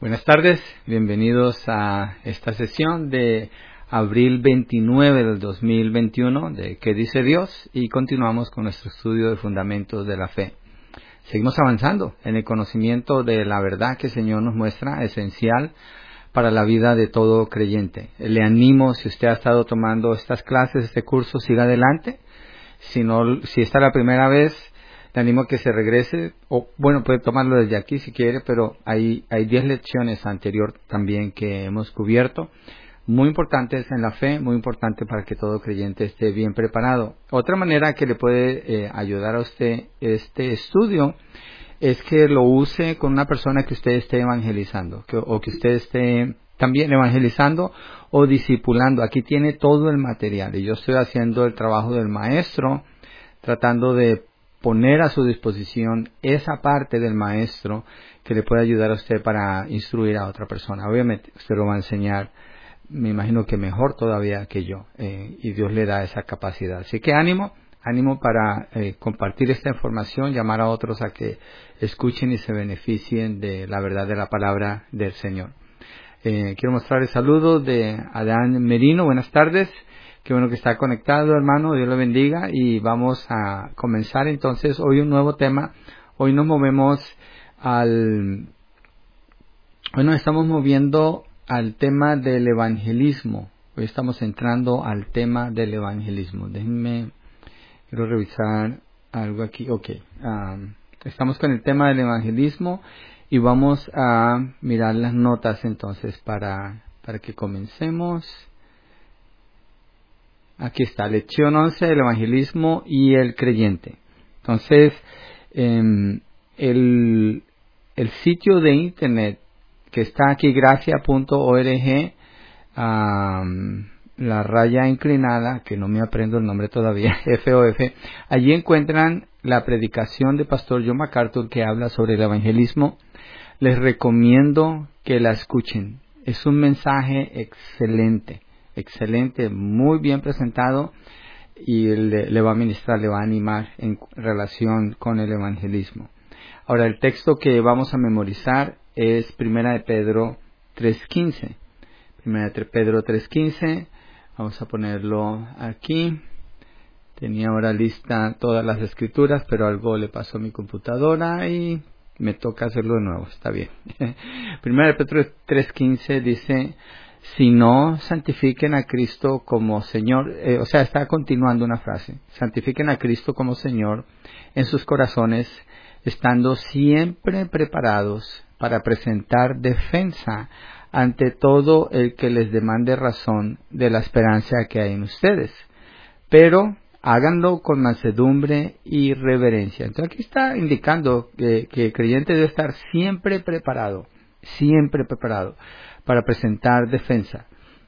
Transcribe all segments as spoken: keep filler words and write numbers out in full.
Buenas tardes, bienvenidos a esta sesión de abril veintinueve del dos mil veintiuno de ¿Qué dice Dios? Y continuamos con nuestro estudio de fundamentos de la fe. Seguimos avanzando en el conocimiento de la verdad que el Señor nos muestra, esencial para la vida de todo creyente. Le animo, si usted ha estado tomando estas clases, este curso, siga adelante. Si no, si esta es la primera vez, le animo a que se regrese, o bueno, puede tomarlo desde aquí si quiere, pero hay hay diez lecciones anterior también que hemos cubierto, muy importantes en la fe, muy importante para que todo creyente esté bien preparado. Otra manera que le puede eh, ayudar a usted este estudio es que lo use con una persona que usted esté evangelizando, que, o que usted esté también evangelizando o discipulando. Aquí tiene todo el material y yo estoy haciendo el trabajo del maestro, tratando de poner a su disposición esa parte del maestro que le puede ayudar a usted para instruir a otra persona. Obviamente usted lo va a enseñar, me imagino que mejor todavía que yo, eh, y Dios le da esa capacidad. Así que ánimo, ánimo para eh, compartir esta información, llamar a otros a que escuchen y se beneficien de la verdad de la palabra del Señor. Eh, quiero mostrar el saludo de Adán Merino. Buenas tardes. Qué bueno que está conectado, hermano. Dios lo bendiga. Y vamos a comenzar entonces hoy un nuevo tema. Hoy nos movemos al... Hoy nos estamos moviendo al tema del evangelismo. Hoy estamos entrando al tema del evangelismo. Déjenme... Quiero revisar algo aquí. Ok. Um, estamos con el tema del evangelismo y vamos a mirar las notas entonces para, para que comencemos. Aquí está, lección once, el evangelismo y el creyente. Entonces, eh, el, el sitio de internet que está aquí, gracia punto org, um, la raya inclinada, que no me aprendo el nombre todavía, F O F, allí encuentran la predicación de Pastor John MacArthur que habla sobre el evangelismo. Les recomiendo que la escuchen. Es un mensaje excelente. Excelente, muy bien presentado y le, le va a ministrar, le va a animar en relación con el evangelismo. Ahora, el texto que vamos a memorizar es Primera de Pedro tres quince. Primera de Pedro tres quince, vamos a ponerlo aquí. Tenía ahora lista todas las escrituras, pero algo le pasó a mi computadora y me toca hacerlo de nuevo, está bien. Primera de Pedro tres quince dice: si no, santifiquen a Cristo como Señor. Eh, o sea, está continuando una frase. Santifiquen a Cristo como Señor en sus corazones, estando siempre preparados para presentar defensa ante todo el que les demande razón de la esperanza que hay en ustedes. Pero háganlo con mansedumbre y reverencia. Entonces aquí está indicando que, que el creyente debe estar siempre preparado, siempre preparado para presentar defensa.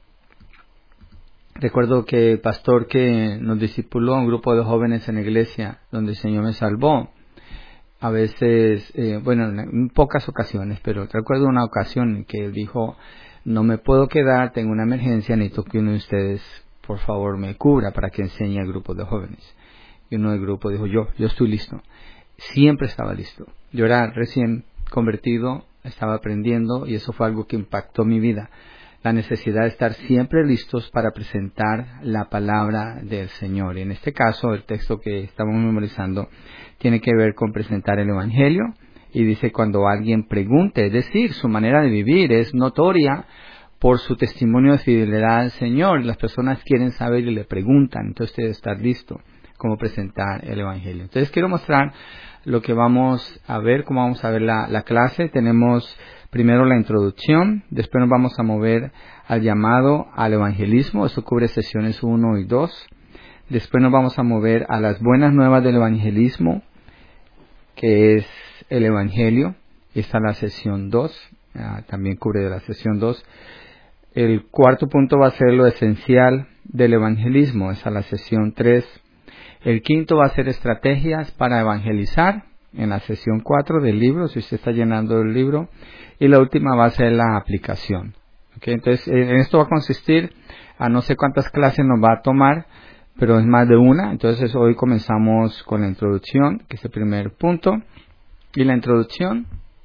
Recuerdo que el pastor que nos discipuló, un grupo de jóvenes en la iglesia donde el Señor me salvó, a veces, eh, bueno, en pocas ocasiones, pero recuerdo una ocasión que él dijo: no me puedo quedar, tengo una emergencia, necesito que uno de ustedes por favor me cubra para que enseñe al grupo de jóvenes. Y uno del grupo dijo: yo, yo estoy listo. Siempre estaba listo. Yo era recién convertido, estaba aprendiendo y eso fue algo que impactó mi vida. La necesidad de estar siempre listos para presentar la palabra del Señor. Y en este caso, el texto que estamos memorizando tiene que ver con presentar el Evangelio. Y dice: cuando alguien pregunte, es decir, su manera de vivir es notoria por su testimonio de fidelidad al Señor. Las personas quieren saber y le preguntan. Entonces debe estar listo cómo presentar el Evangelio. Entonces quiero mostrar lo que vamos a ver, cómo vamos a ver la, la clase. Tenemos primero la introducción, después nos vamos a mover al llamado al evangelismo, eso cubre sesiones uno y dos. Después nos vamos a mover a las buenas nuevas del evangelismo, que es el evangelio, esta es la sesión dos, ah, también cubre de la sesión dos. El cuarto punto va a ser lo esencial del evangelismo, esa es la sesión tres. El quinto va a ser estrategias para evangelizar, en la sesión cuatro del libro, si usted está llenando el libro. Y la última va a ser la aplicación. ¿Okay? Entonces, en esto va a consistir a no sé cuántas clases nos va a tomar, pero es más de una. Entonces, hoy comenzamos con la introducción, que es el primer punto. Y la introducción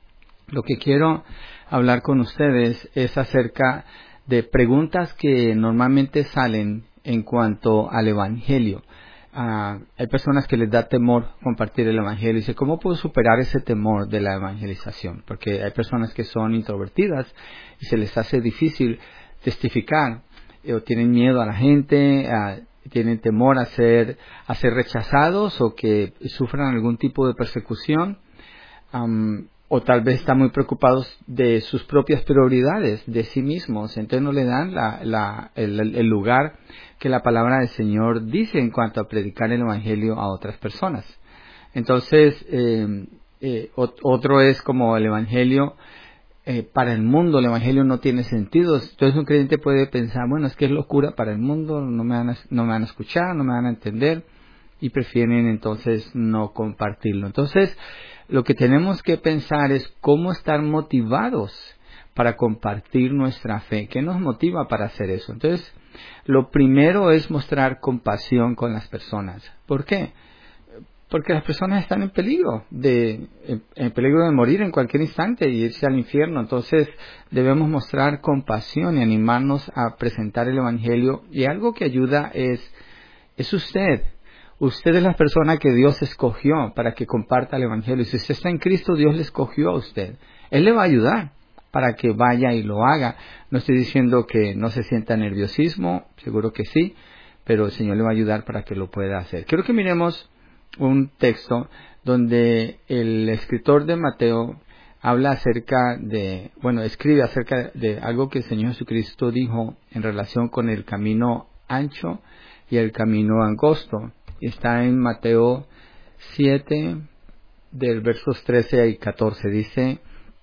Lo que quiero hablar con ustedes es acerca de preguntas que normalmente salen en cuanto al Evangelio. Uh, hay personas que les da temor compartir el Evangelio y dicen, ¿cómo puedo superar ese temor de la evangelización? Porque hay personas que son introvertidas y se les hace difícil testificar, eh, o tienen miedo a la gente, uh, tienen temor a ser, a ser rechazados o que sufran algún tipo de persecución, um, o tal vez están muy preocupados de sus propias prioridades, de sí mismos, entonces no le dan la, la, el, el lugar que la palabra del Señor dice en cuanto a predicar el Evangelio a otras personas. Entonces, eh, eh, otro es como el Evangelio, eh, para el mundo el Evangelio no tiene sentido. Entonces un creyente puede pensar, bueno, es que es locura para el mundo, no me van a, no me van a escuchar, no me van a entender, y prefieren entonces no compartirlo. Entonces, lo que tenemos que pensar es cómo estar motivados para compartir nuestra fe. ¿Qué nos motiva para hacer eso? Entonces, lo primero es mostrar compasión con las personas. ¿Por qué? Porque las personas están en peligro, de, en, en peligro de morir en cualquier instante y irse al infierno. Entonces, debemos mostrar compasión y animarnos a presentar el Evangelio. Y algo que ayuda es, es usted. Usted es la persona que Dios escogió para que comparta el Evangelio. Y si usted está en Cristo, Dios le escogió a usted. Él le va a ayudar para que vaya y lo haga. No estoy diciendo que no se sienta nerviosismo, seguro que sí, pero el Señor le va a ayudar para que lo pueda hacer. Quiero que miremos un texto donde el escritor de Mateo habla acerca de, bueno, escribe acerca de algo que el Señor Jesucristo dijo en relación con el camino ancho y el camino angosto. Está en Mateo siete, del versos trece y catorce. Dice,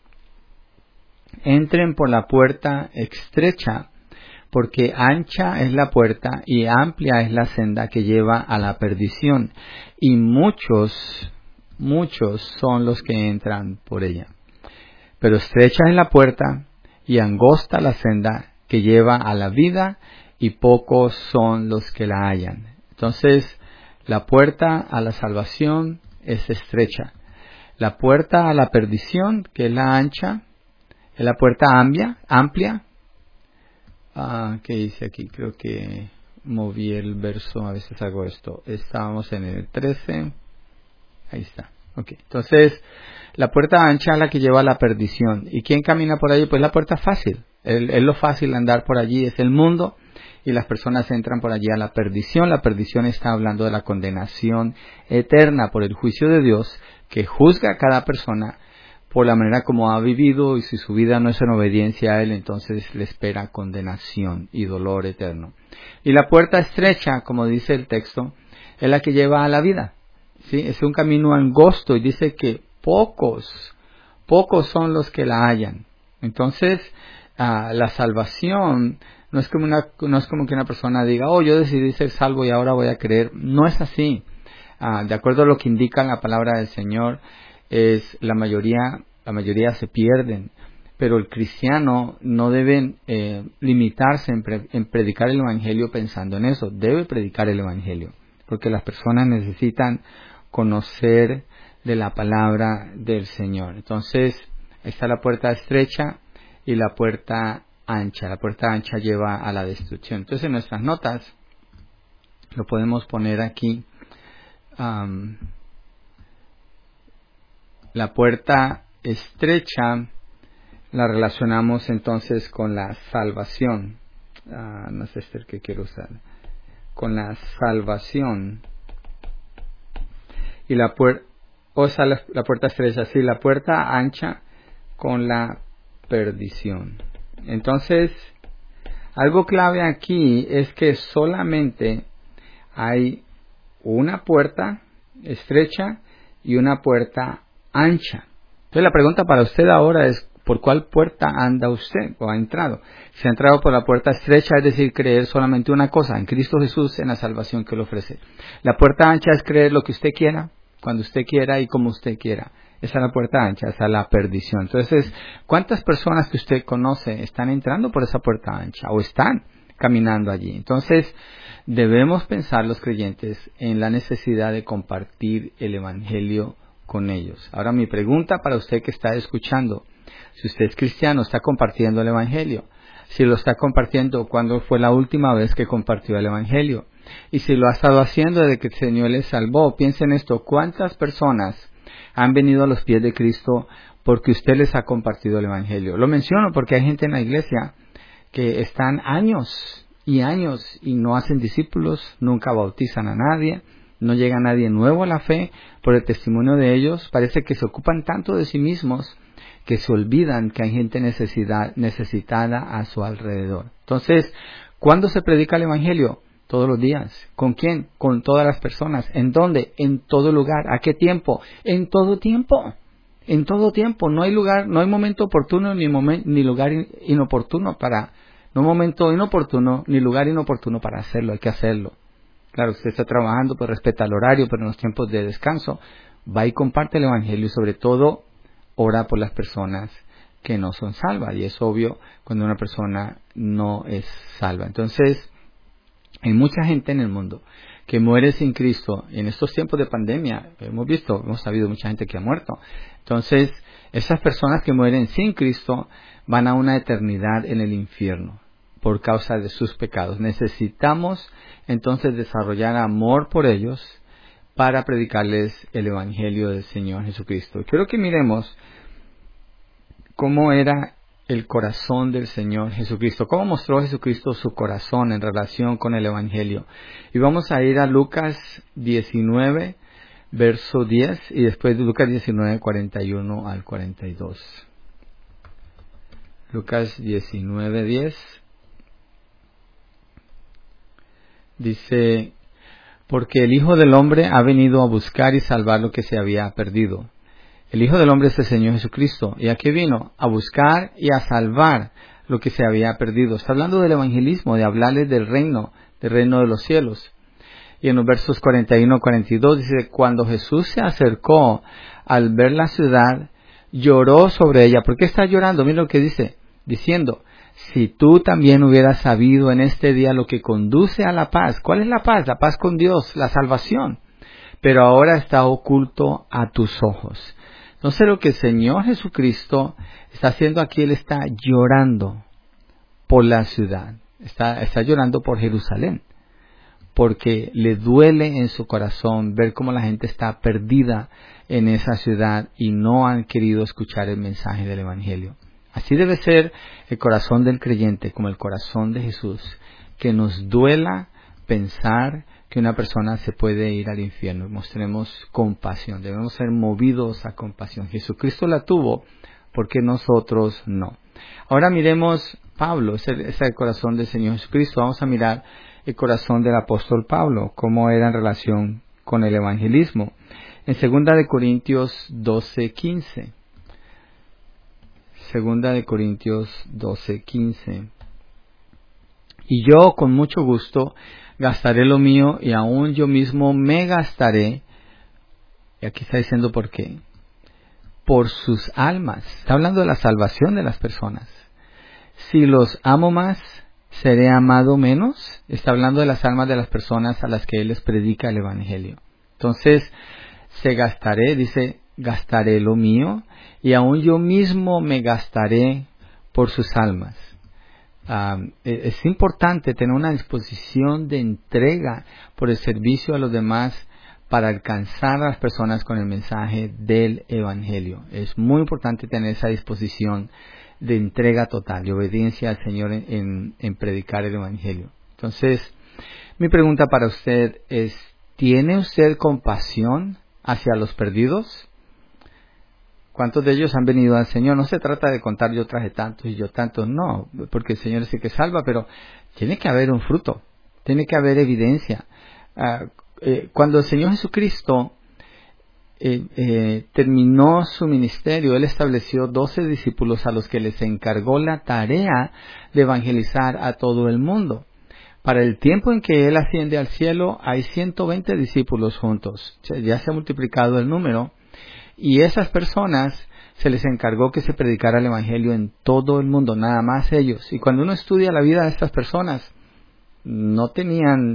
entren por la puerta estrecha, porque ancha es la puerta y amplia es la senda que lleva a la perdición, y muchos, muchos son los que entran por ella. Pero estrecha es la puerta y angosta la senda que lleva a la vida, y pocos son los que la hallan. Entonces, la puerta a la salvación es estrecha. La puerta a la perdición, que es la ancha, es la puerta amplia. amplia. Ah, ¿qué dice aquí? Creo que moví el verso, a veces hago esto. Estábamos en el trece. Ahí está. Okay. Entonces, la puerta ancha es la que lleva a la perdición. ¿Y quién camina por allí? Pues la puerta fácil. Es, es lo fácil andar por allí, es el mundo. Y las personas entran por allí a la perdición. La perdición está hablando de la condenación eterna por el juicio de Dios, que juzga a cada persona por la manera como ha vivido, y si su vida no es en obediencia a Él, entonces le espera condenación y dolor eterno. Y la puerta estrecha, como dice el texto, es la que lleva a la vida. ¿Sí? Es un camino angosto y dice que pocos, pocos son los que la hallan. Entonces, uh, la salvación no es como una, no es como que una persona diga, oh, yo decidí ser salvo y ahora voy a creer. No es así. Uh, de acuerdo a lo que indica la palabra del Señor, es la mayoría, la mayoría se pierden. Pero el cristiano no debe eh, limitarse en, pre, en predicar el Evangelio pensando en eso. Debe predicar el Evangelio, porque las personas necesitan conocer de la palabra del Señor. Entonces, está la puerta estrecha y la puerta ancha. La puerta ancha lleva a la destrucción. Entonces, en nuestras notas lo podemos poner aquí. Um, la puerta estrecha la relacionamos entonces con la salvación. Uh, no sé este el que quiero usar. Con la salvación. Y la puerta, o sea, la, la puerta estrecha, sí, la puerta ancha con la perdición. Entonces, algo clave aquí es que solamente hay una puerta estrecha y una puerta ancha. Entonces, la pregunta para usted ahora es, ¿por cuál puerta anda usted o ha entrado? Si ha entrado por la puerta estrecha, es decir, creer solamente una cosa, en Cristo Jesús, en la salvación que Él ofrece. La puerta ancha es creer lo que usted quiera, cuando usted quiera y como usted quiera. Esa es la puerta ancha, esa es la perdición. Entonces, ¿cuántas personas que usted conoce están entrando por esa puerta ancha o están caminando allí? Entonces, debemos pensar los creyentes en la necesidad de compartir el Evangelio con ellos. Ahora mi pregunta para usted que está escuchando, si usted es cristiano, está compartiendo el Evangelio. Si lo está compartiendo, ¿cuándo fue la última vez que compartió el Evangelio? Y si lo ha estado haciendo desde que el Señor les salvó, piensen esto, ¿cuántas personas han venido a los pies de Cristo porque usted les ha compartido el Evangelio? Lo menciono porque hay gente en la iglesia que están años y años y no hacen discípulos, nunca bautizan a nadie, no llega nadie nuevo a la fe por el testimonio de ellos. Parece que se ocupan tanto de sí mismos que se olvidan que hay gente necesidad, necesitada a su alrededor. Entonces, ¿cuándo se predica el Evangelio? Todos los días. ¿Con quién? Con todas las personas. ¿En dónde? En todo lugar. ¿A qué tiempo? En todo tiempo. En todo tiempo. No hay lugar, no hay momento oportuno ni momen, ni lugar inoportuno para, no momento inoportuno ni lugar inoportuno para hacerlo. Hay que hacerlo. Claro, usted está trabajando, pues respeta el horario, pero en los tiempos de descanso va y comparte el Evangelio y sobre todo ora por las personas que no son salvas. Y es obvio cuando una persona no es salva. Entonces, hay mucha gente en el mundo que muere sin Cristo. Y en estos tiempos de pandemia, hemos visto, hemos sabido mucha gente que ha muerto. Entonces, esas personas que mueren sin Cristo van a una eternidad en el infierno por causa de sus pecados. Necesitamos entonces desarrollar amor por ellos para predicarles el Evangelio del Señor Jesucristo. Quiero que miremos cómo era el corazón del Señor Jesucristo, cómo mostró Jesucristo su corazón en relación con el Evangelio. Y vamos a ir a Lucas diecinueve, verso diez, y después de Lucas diecinueve, cuarenta y uno al cuarenta y dos. Lucas diecinueve, diez. Dice, porque el Hijo del Hombre ha venido a buscar y salvar lo que se había perdido. El Hijo del Hombre es el Señor Jesucristo. ¿Y a qué vino? A buscar y a salvar lo que se había perdido. Está hablando del evangelismo, de hablarles del reino, del reino de los cielos. Y en los versos cuarenta y uno a cuarenta y dos dice, cuando Jesús se acercó al ver la ciudad, lloró sobre ella. ¿Por qué está llorando? Mira lo que dice, diciendo, si tú también hubieras sabido en este día lo que conduce a la paz. ¿Cuál es la paz? La paz con Dios, la salvación. Pero ahora está oculto a tus ojos. Entonces lo que el Señor Jesucristo está haciendo aquí, Él está llorando por la ciudad. Está, está llorando por Jerusalén. Porque le duele en su corazón ver cómo la gente está perdida en esa ciudad y no han querido escuchar el mensaje del Evangelio. Así debe ser el corazón del creyente, como el corazón de Jesús, que nos duela pensar que una persona se puede ir al infierno. Mostremos compasión, debemos ser movidos a compasión. Jesucristo la tuvo, porque nosotros no. Ahora miremos Pablo, ese es el corazón del Señor Jesucristo. Vamos a mirar el corazón del apóstol Pablo, cómo era en relación con el evangelismo. En segunda de Corintios doce, quince. Segunda de Corintios doce, quince. Y yo con mucho gusto gastaré lo mío y aún yo mismo me gastaré. Y aquí está diciendo por qué. Por sus almas. Está hablando de la salvación de las personas. Si los amo más, seré amado menos. Está hablando de las almas de las personas a las que Él les predica el Evangelio. Entonces, se gastaré, dice, gastaré lo mío y aún yo mismo me gastaré por sus almas. Um, es importante tener una disposición de entrega por el servicio a los demás para alcanzar a las personas con el mensaje del Evangelio. Es muy importante tener esa disposición de entrega total y obediencia al Señor en, en, en predicar el Evangelio. Entonces, mi pregunta para usted es, ¿tiene usted compasión hacia los perdidos? ¿Cuántos de ellos han venido al Señor? No se trata de contar yo traje tantos y yo tantos, no, porque el Señor es el que salva, pero tiene que haber un fruto, tiene que haber evidencia. Uh, eh, cuando el Señor Jesucristo eh, eh, terminó su ministerio, Él estableció doce discípulos a los que les encargó la tarea de evangelizar a todo el mundo. Para el tiempo en que Él asciende al cielo, hay ciento veinte discípulos juntos. Ya se ha multiplicado el número. Y esas personas se les encargó que se predicara el Evangelio en todo el mundo, nada más ellos. Y cuando uno estudia la vida de estas personas, no tenían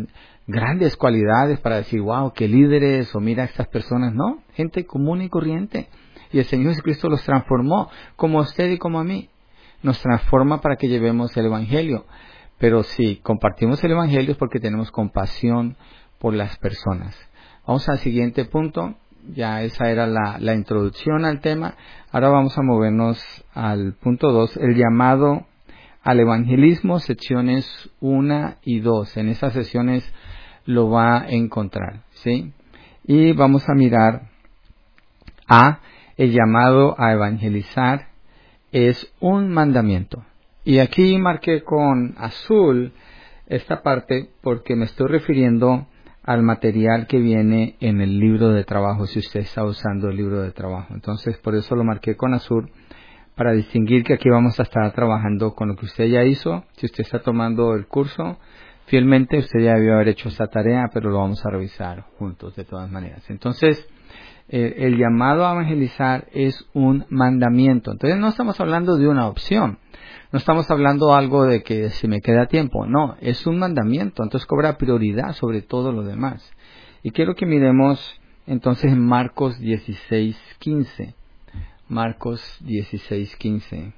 grandes cualidades para decir, wow, qué líderes, o mira a estas personas. No, gente común y corriente. Y el Señor Jesucristo los transformó, como a usted y como a mí. Nos transforma para que llevemos el Evangelio. Pero si compartimos el Evangelio es porque tenemos compasión por las personas. Vamos al siguiente punto. Ya esa era la, la introducción al tema. Ahora vamos a movernos al punto dos, el llamado al evangelismo, secciones uno y dos. En esas sesiones lo va a encontrar, ¿sí? Y vamos a mirar a el llamado a evangelizar es un mandamiento. Y aquí marqué con azul esta parte porque me estoy refiriendo al material que viene en el libro de trabajo, si usted está usando el libro de trabajo. Entonces, por eso lo marqué con azul, para distinguir que aquí vamos a estar trabajando con lo que usted ya hizo. Si usted está tomando el curso fielmente, usted ya debió haber hecho esta tarea, pero lo vamos a revisar juntos de todas maneras. Entonces, eh, el llamado a evangelizar es un mandamiento. Entonces, no estamos hablando de una opción. No estamos hablando algo de que si me queda tiempo. No, es un mandamiento. Entonces cobra prioridad sobre todo lo demás. Y quiero que miremos entonces en Marcos dieciséis quince. Marcos dieciséis quince.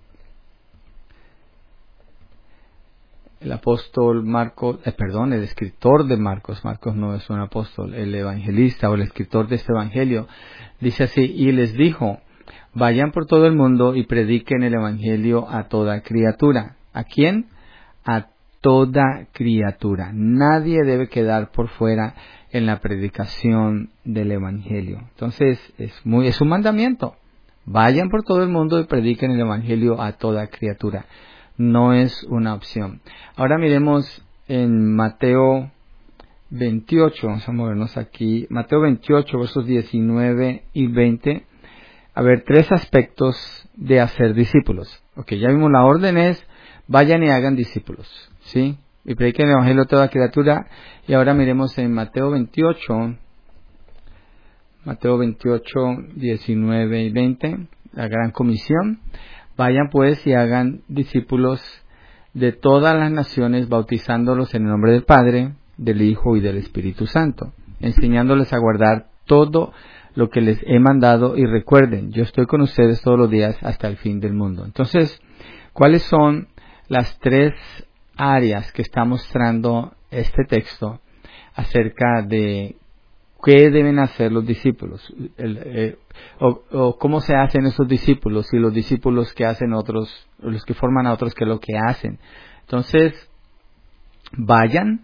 El apóstol Marcos, eh, perdón, el escritor de Marcos, Marcos no es un apóstol, el evangelista o el escritor de este evangelio, dice así, y les dijo, vayan por todo el mundo y prediquen el evangelio a toda criatura. ¿A quién? A toda criatura. Nadie debe quedar por fuera en la predicación del evangelio. Entonces, es muy, es un mandamiento. Vayan por todo el mundo y prediquen el evangelio a toda criatura. No es una opción. Ahora miremos en Mateo veintiocho, vamos a movernos aquí, Mateo veintiocho, versos diecinueve y veinte. A ver, tres aspectos de hacer discípulos. Ok, ya vimos la orden es, vayan y hagan discípulos, ¿sí? Y prediquen el evangelio a toda criatura. Y ahora miremos en Mateo veintiocho, Mateo veintiocho, diecinueve y veinte, la gran comisión. Vayan pues y hagan discípulos de todas las naciones, bautizándolos en el nombre del Padre, del Hijo y del Espíritu Santo, enseñándoles a guardar todo lo que les he mandado, y recuerden, yo estoy con ustedes todos los días hasta el fin del mundo. Entonces, ¿cuáles son las tres áreas que está mostrando este texto acerca de qué deben hacer los discípulos? El, eh, o, o cómo se hacen esos discípulos, y los discípulos que hacen otros, los que forman a otros, qué es lo que hacen. Entonces, vayan.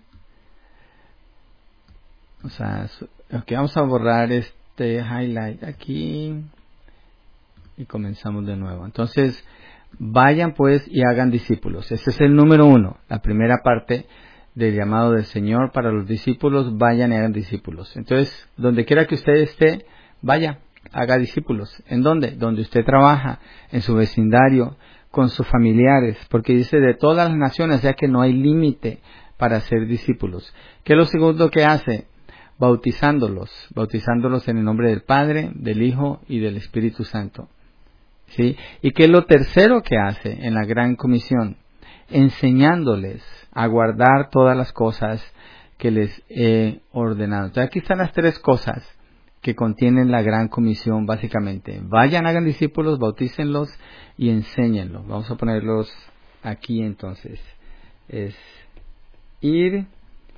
O sea, ok, vamos a borrar este highlight aquí y comenzamos de nuevo. Entonces, vayan pues y hagan discípulos. Ese es el número uno, la primera parte del llamado del Señor para los discípulos. Vayan y hagan discípulos. Entonces, donde quiera que usted esté, vaya, haga discípulos. ¿En dónde? Donde usted trabaja, en su vecindario, con sus familiares, porque dice de todas las naciones, ya que no hay límite para ser discípulos. ¿Qué es lo segundo que hace? Bautizándolos, bautizándolos en el nombre del Padre, del Hijo y del Espíritu Santo. ¿Sí? ¿Y qué es lo tercero que hace en la gran comisión? Enseñándoles a guardar todas las cosas que les he ordenado. Entonces aquí están las tres cosas que contienen la gran comisión básicamente. Vayan, hagan discípulos, bautícenlos y enséñenlos. Vamos a ponerlos aquí entonces. Es ir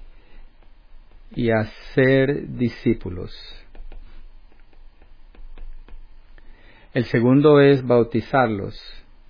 y hacer discípulos. El segundo es bautizarlos.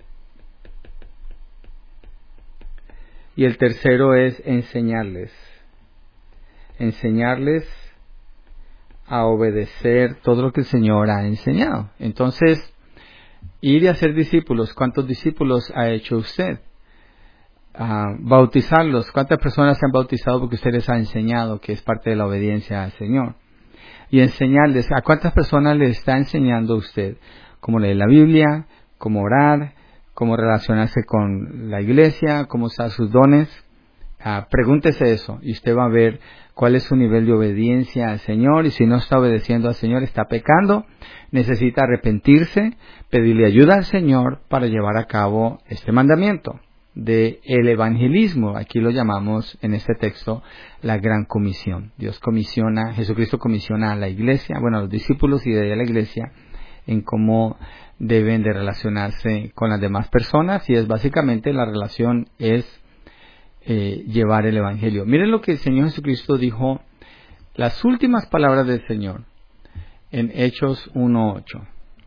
Y el tercero es enseñarles. Enseñarles a obedecer todo lo que el Señor ha enseñado. Entonces, ir y hacer discípulos. ¿Cuántos discípulos ha hecho usted? Uh, bautizarlos. ¿Cuántas personas se han bautizado porque usted les ha enseñado, que es parte de la obediencia al Señor? Y enseñarles. ¿A cuántas personas le está enseñando usted cómo leer la Biblia, cómo orar, cómo relacionarse con la iglesia, cómo usar sus dones? Uh, pregúntese eso y usted va a ver cuál es su nivel de obediencia al Señor. Y si no está obedeciendo al Señor, está pecando, necesita arrepentirse, pedirle ayuda al Señor para llevar a cabo este mandamiento. del evangelismo. Aquí lo llamamos en este texto la gran comisión. Dios comisiona, Jesucristo comisiona a la iglesia, bueno, a los discípulos y de ahí a la iglesia, en cómo deben de relacionarse con las demás personas, y es básicamente la relación es eh, llevar el evangelio. Miren lo que el Señor Jesucristo dijo, las últimas palabras del Señor en Hechos uno ocho.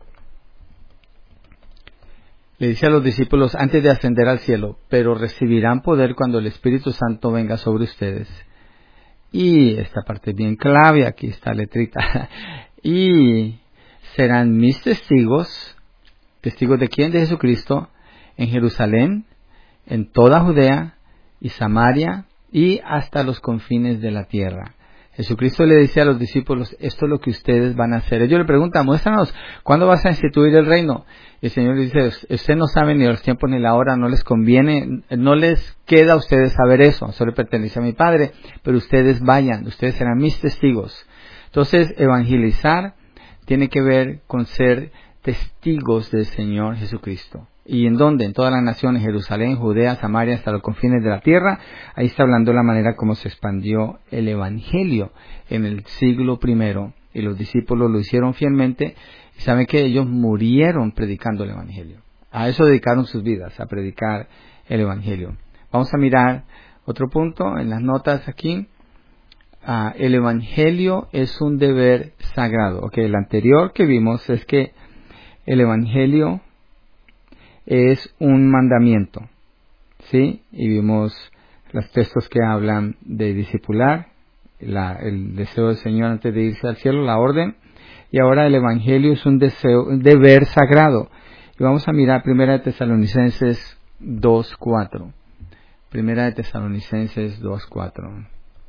Le dice a los discípulos antes de ascender al cielo: pero recibirán poder cuando el Espíritu Santo venga sobre ustedes. Y esta parte es bien clave, aquí está letrita. Y serán mis testigos. ¿Testigos de quién? De Jesucristo. En Jerusalén, en toda Judea y Samaria y hasta los confines de la tierra. Jesucristo le dice a los discípulos, esto es lo que ustedes van a hacer. Ellos le preguntan, muéstranos, ¿cuándo vas a instituir el reino? Y el Señor dice, ustedes no saben ni los tiempos ni la hora, no les conviene, no les queda a ustedes saber eso, solo pertenece a mi Padre, pero ustedes vayan, ustedes serán mis testigos. Entonces, evangelizar tiene que ver con ser testigos del Señor Jesucristo. ¿Y en dónde? En todas las naciones, Jerusalén, Judea, Samaria, hasta los confines de la tierra. Ahí está hablando la manera como se expandió el Evangelio en el siglo primero. Y los discípulos lo hicieron fielmente. Y saben que ellos murieron predicando el Evangelio. A eso dedicaron sus vidas, a predicar el Evangelio. Vamos a mirar otro punto en las notas aquí. Ah, el Evangelio es un deber sagrado. Okay, el anterior que vimos es que el Evangelio es un mandamiento, ¿sí? Y vimos los textos que hablan de discipular, la, el deseo del Señor antes de irse al cielo, la orden. Y ahora el Evangelio es un deseo, un deber sagrado. Y vamos a mirar Primera de Tesalonicenses dos cuatro. Primera de Tesalonicenses dos cuatro.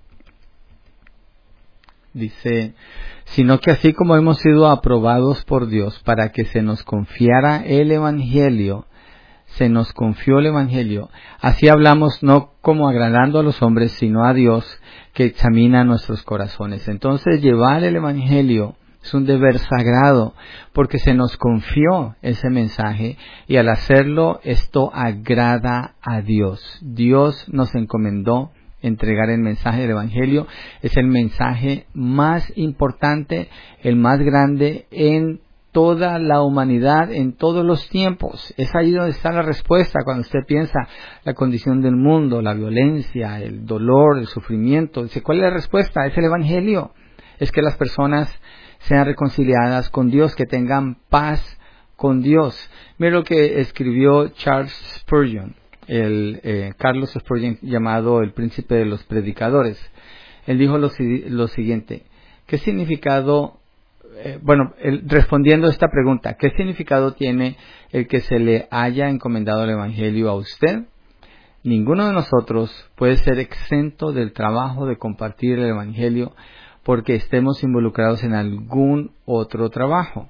Dice, sino que así como hemos sido aprobados por Dios para que se nos confiara el Evangelio, se nos confió el Evangelio, así hablamos no como agradando a los hombres, sino a Dios que examina nuestros corazones. Entonces, llevar el Evangelio es un deber sagrado, porque se nos confió ese mensaje, y al hacerlo, esto agrada a Dios. Dios nos encomendó entregar el mensaje del Evangelio. Es el mensaje más importante, el más grande en toda la humanidad, en todos los tiempos. Es ahí donde está la respuesta cuando usted piensa la condición del mundo, la violencia, el dolor, el sufrimiento. Dice, ¿cuál es la respuesta? Es el Evangelio. Es que las personas sean reconciliadas con Dios, que tengan paz con Dios. Mira lo que escribió Charles Spurgeon. El eh, Carlos Spurgeon, llamado el príncipe de los predicadores. Él dijo lo, lo siguiente: ¿qué significado, eh, bueno, él, respondiendo a esta pregunta, ¿qué significado tiene el que se le haya encomendado el Evangelio a usted? Ninguno de nosotros puede ser exento del trabajo de compartir el Evangelio porque estemos involucrados en algún otro trabajo,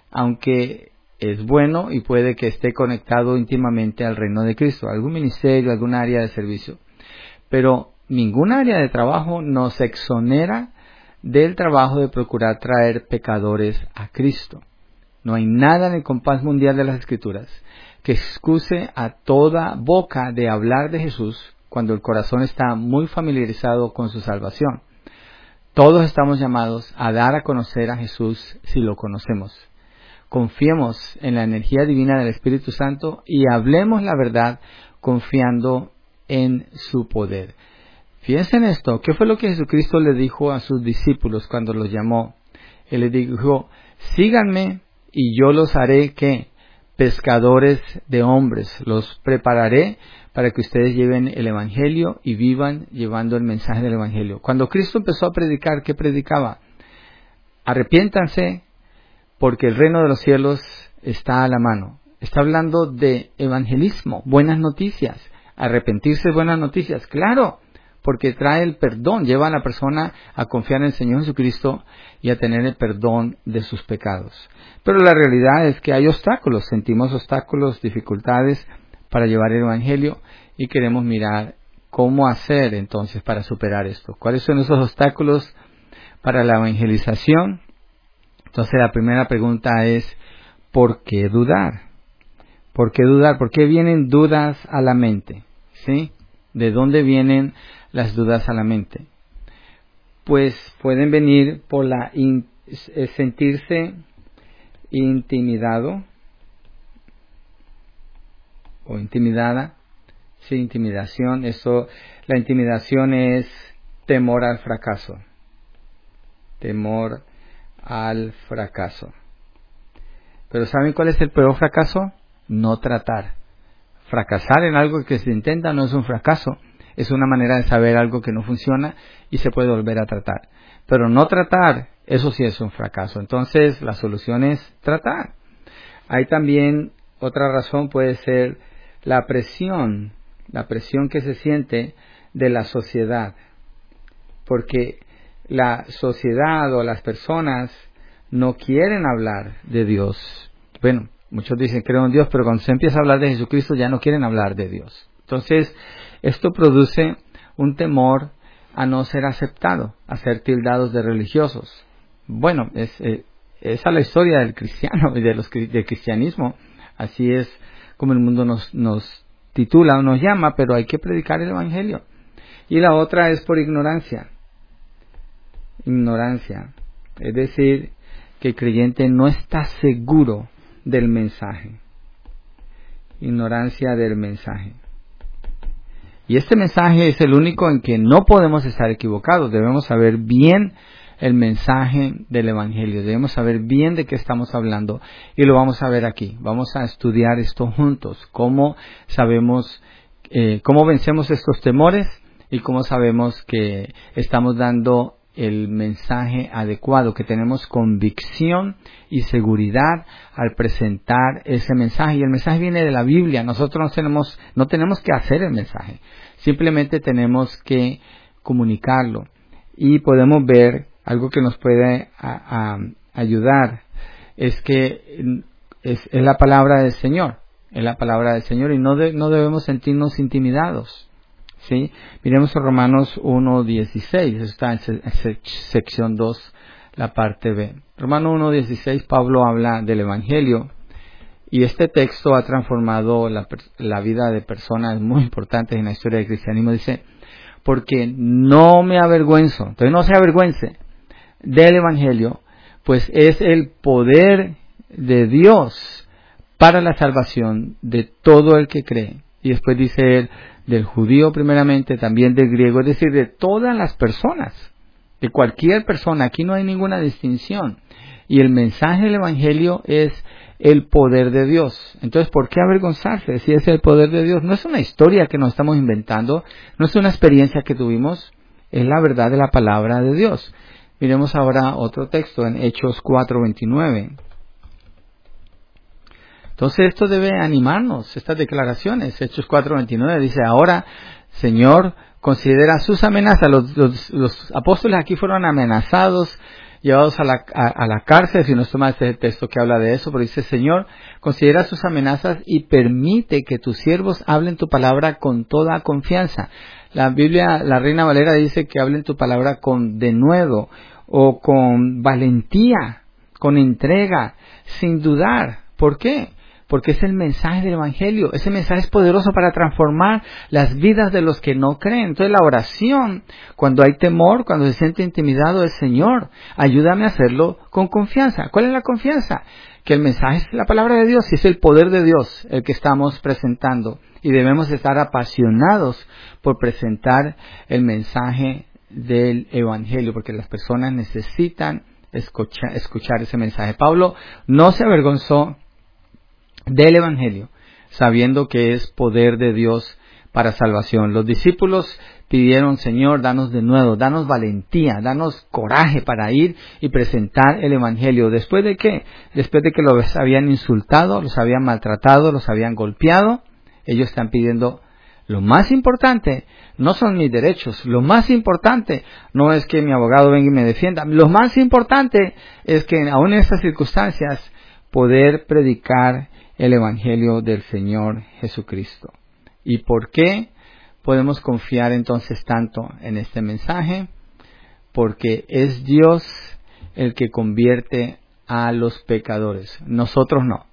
aunque es bueno y puede que esté conectado íntimamente al reino de Cristo, algún ministerio, algún área de servicio. Pero ningún área de trabajo nos exonera del trabajo de procurar traer pecadores a Cristo. No hay nada en el compás mundial de las Escrituras que excuse a toda boca de hablar de Jesús cuando el corazón está muy familiarizado con su salvación. Todos estamos llamados a dar a conocer a Jesús si lo conocemos. Confiemos en la energía divina del Espíritu Santo y hablemos la verdad confiando en su poder. Fíjense en esto, ¿qué fue lo que Jesucristo le dijo a sus discípulos cuando los llamó? Él les dijo, síganme y yo los haré, ¿qué? Pescadores de hombres. Los prepararé para que ustedes lleven el Evangelio y vivan llevando el mensaje del Evangelio. Cuando Cristo empezó a predicar, ¿qué predicaba? Arrepiéntanse, porque el reino de los cielos está a la mano. Está hablando de evangelismo, buenas noticias. Arrepentirse es buenas noticias, claro, porque trae el perdón, lleva a la persona a confiar en el Señor Jesucristo y a tener el perdón de sus pecados. Pero la realidad es que hay obstáculos, sentimos obstáculos, dificultades para llevar el Evangelio, y queremos mirar cómo hacer entonces para superar esto. ¿Cuáles son esos obstáculos para la evangelización? Entonces la primera pregunta es, ¿por qué dudar? ¿Por qué dudar? ¿Por qué vienen dudas a la mente? ¿Sí? ¿De dónde vienen las dudas a la mente? Pues pueden venir por la in, sentirse intimidado o intimidada. Sí, intimidación. Eso, la intimidación es temor al fracaso. Temor al fracaso. Pero ¿saben cuál es el peor fracaso? No tratar. Fracasar en algo que se intenta no es un fracaso. Es una manera de saber algo que no funciona y se puede volver a tratar. Pero no tratar, eso sí es un fracaso. Entonces, la solución es tratar. Hay también otra razón, puede ser la presión, la presión que se siente de la sociedad. Porque la sociedad o las personas no quieren hablar de Dios. Bueno, muchos dicen creo en Dios, pero cuando se empieza a hablar de Jesucristo ya no quieren hablar de Dios. Entonces, esto produce un temor a no ser aceptado, a ser tildados de religiosos. Bueno, es, eh, esa es la historia del cristiano y de los, del cristianismo. Así es como el mundo nos, nos titula o nos llama, pero hay que predicar el Evangelio. Y la otra es por ignorancia. Ignorancia. Es decir, que el creyente no está seguro del mensaje. Ignorancia del mensaje. Y este mensaje es el único en que no podemos estar equivocados. Debemos saber bien el mensaje del Evangelio. Debemos saber bien de qué estamos hablando. Y lo vamos a ver aquí. Vamos a estudiar esto juntos. Cómo sabemos, eh, cómo vencemos estos temores y cómo sabemos que estamos dando el mensaje adecuado, que tenemos convicción y seguridad al presentar ese mensaje. Y el mensaje viene de la Biblia. Nosotros no tenemos, no tenemos que hacer el mensaje. Simplemente tenemos que comunicarlo. Y podemos ver algo que nos puede a, a, ayudar. Es que es, es la palabra del Señor. Es la palabra del Señor y no, de, no debemos sentirnos intimidados. ¿Sí? Miremos en Romanos uno dieciséis, está en se, sección dos, la parte B. Romanos uno dieciséis, Pablo habla del Evangelio y este texto ha transformado la, la vida de personas muy importantes en la historia del cristianismo. Dice, porque no me avergüenzo, entonces no se avergüence del Evangelio, pues es el poder de Dios para la salvación de todo el que cree. Y después dice él, del judío primeramente, también del griego, es decir, de todas las personas, de cualquier persona. Aquí no hay ninguna distinción. Y el mensaje del Evangelio es el poder de Dios. Entonces, ¿por qué avergonzarse si es el poder de Dios? No es una historia que nos estamos inventando, no es una experiencia que tuvimos, es la verdad de la palabra de Dios. Miremos ahora otro texto en Hechos cuatro veintinueve. Entonces esto debe animarnos, estas declaraciones. Hechos cuatro veintinueve dice, ahora, Señor, considera sus amenazas. Los, los, los apóstoles aquí fueron amenazados, llevados a la, a, a la cárcel, si no toma este texto que habla de eso, pero dice, Señor, considera sus amenazas y permite que tus siervos hablen tu palabra con toda confianza. La Biblia, la Reina Valera dice que hablen tu palabra con denuedo o con valentía, con entrega, sin dudar. ¿Por qué? Porque es el mensaje del Evangelio. Ese mensaje es poderoso para transformar las vidas de los que no creen. Entonces la oración, cuando hay temor, cuando se siente intimidado, es Señor, ayúdame a hacerlo con confianza. ¿Cuál es la confianza? Que el mensaje es la palabra de Dios y es el poder de Dios el que estamos presentando. Y debemos estar apasionados por presentar el mensaje del Evangelio, porque las personas necesitan escuchar, escuchar ese mensaje. Pablo no se avergonzó del Evangelio, sabiendo que es poder de Dios para salvación. Los discípulos pidieron, Señor, danos de nuevo, danos valentía, danos coraje para ir y presentar el Evangelio. ¿Después de qué? Después de que los habían insultado, los habían maltratado, los habían golpeado, ellos están pidiendo, lo más importante no son mis derechos, lo más importante no es que mi abogado venga y me defienda, lo más importante es que aún en estas circunstancias poder predicar el Evangelio del Señor Jesucristo. ¿Y por qué podemos confiar entonces tanto en este mensaje? Porque es Dios el que convierte a los pecadores. Nosotros no.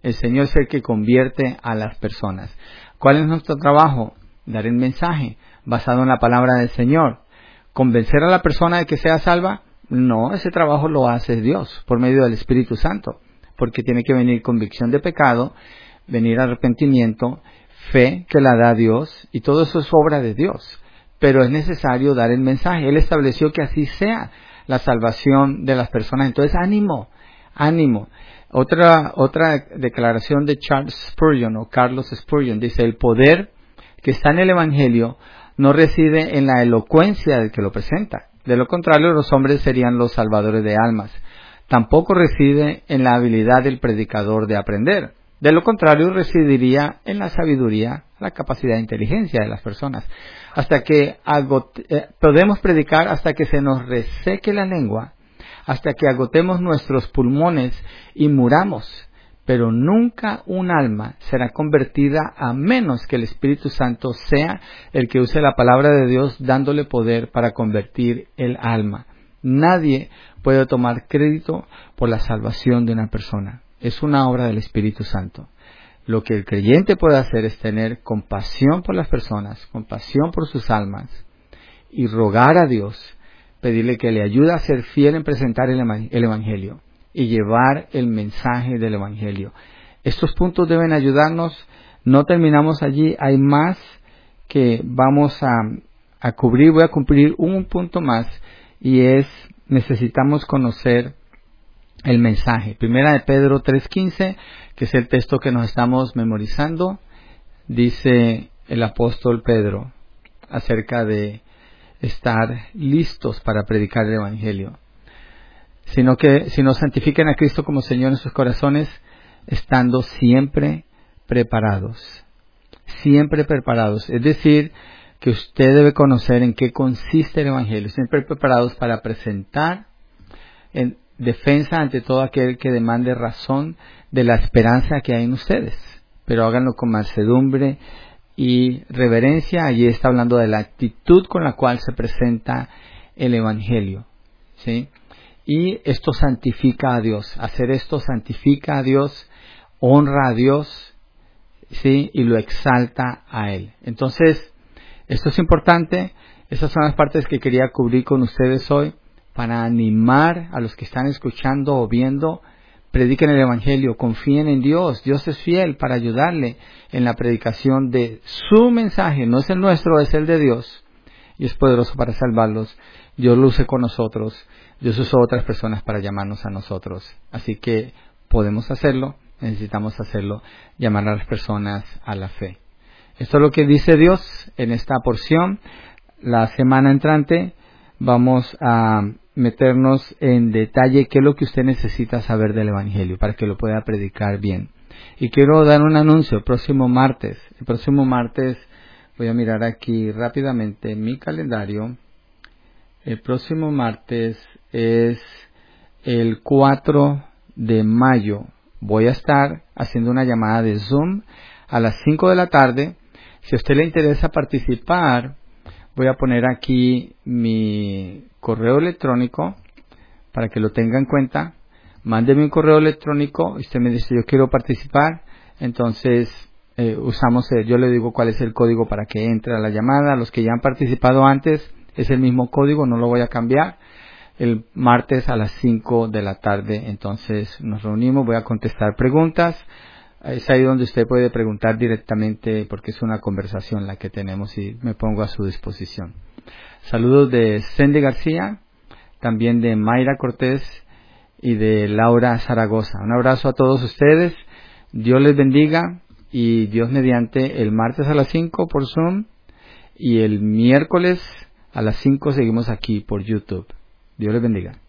El Señor es el que convierte a las personas. ¿Cuál es nuestro trabajo? Dar el mensaje basado en la palabra del Señor. ¿Convencer a la persona de que sea salva? No, ese trabajo lo hace Dios por medio del Espíritu Santo, porque tiene que venir convicción de pecado, venir arrepentimiento, fe que la da Dios, y todo eso es obra de Dios. Pero es necesario dar el mensaje. Él estableció que así sea la salvación de las personas. Entonces, ánimo, ánimo. Otra, otra declaración de Charles Spurgeon o Carlos Spurgeon dice: el poder que está en el Evangelio no reside en la elocuencia del que lo presenta. De lo contrario, los hombres serían los salvadores de almas. Tampoco reside en la habilidad del predicador de aprender. De lo contrario, residiría en la sabiduría, la capacidad de inteligencia de las personas. Hasta que agote, eh, podemos predicar hasta que se nos reseque la lengua, hasta que agotemos nuestros pulmones y muramos. Pero nunca un alma será convertida a menos que el Espíritu Santo sea el que use la palabra de Dios dándole poder para convertir el alma. Nadie puede tomar crédito por la salvación de una persona. Es una obra del Espíritu Santo. Lo que el creyente puede hacer es tener compasión por las personas, compasión por sus almas, y rogar a Dios, pedirle que le ayude a ser fiel en presentar el Evangelio y llevar el mensaje del Evangelio. Estos puntos deben ayudarnos. No terminamos allí, hay más que vamos a, a cubrir. Voy a cumplir un punto más, y es: necesitamos conocer el mensaje. Primera de Pedro tres quince, que es el texto que nos estamos memorizando, dice el apóstol Pedro acerca de estar listos para predicar el Evangelio. Sino que si nos santifiquen a Cristo como Señor en sus corazones, estando siempre preparados. Siempre preparados. Es decir, que usted debe conocer en qué consiste el Evangelio. Siempre preparados para presentar en defensa ante todo aquel que demande razón de la esperanza que hay en ustedes. Pero háganlo con mansedumbre y reverencia. Allí está hablando de la actitud con la cual se presenta el Evangelio, ¿sí? Y esto santifica a Dios. Hacer esto santifica a Dios, honra a Dios, ¿sí? Y lo exalta a Él. Entonces, esto es importante. Estas son las partes que quería cubrir con ustedes hoy, para animar a los que están escuchando o viendo. Prediquen el Evangelio, confíen en Dios. Dios es fiel para ayudarle en la predicación de su mensaje. No es el nuestro, es el de Dios. Y es poderoso para salvarlos. Dios lo use con nosotros. Dios usó a otras personas para llamarnos a nosotros. Así que podemos hacerlo, necesitamos hacerlo, llamar a las personas a la fe. Esto es lo que dice Dios en esta porción. La semana entrante vamos a meternos en detalle qué es lo que usted necesita saber del Evangelio para que lo pueda predicar bien. Y quiero dar un anuncio: el próximo martes, el próximo martes, voy a mirar aquí rápidamente mi calendario. El próximo martes es el cuatro de mayo. Voy a estar haciendo una llamada de Zoom a las cinco de la tarde. Si a usted le interesa participar, voy a poner aquí mi correo electrónico para que lo tenga en cuenta. Mándeme un correo electrónico. Usted me dice: yo quiero participar. Entonces eh, usamos, el, yo le digo cuál es el código para que entre a la llamada. Los que ya han participado antes, es el mismo código, no lo voy a cambiar. El martes a las cinco de la tarde, entonces nos reunimos. Voy a contestar preguntas. Es ahí donde usted puede preguntar directamente, porque es una conversación la que tenemos, y me pongo a su disposición. Saludos de Cindy García, también de Mayra Cortés y de Laura Zaragoza. Un abrazo a todos ustedes. Dios les bendiga, y Dios mediante, el martes a las cinco por Zoom, y el miércoles a las cinco seguimos aquí por YouTube. Dios les bendiga.